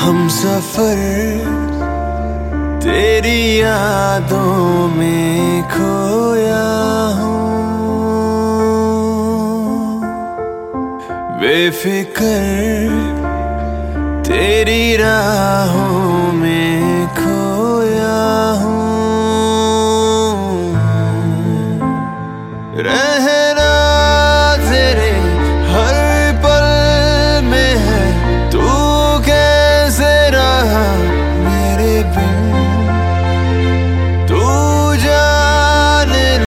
हम सफर तेरी यादों में खोया हूँ, बेफिक्र तेरी राहों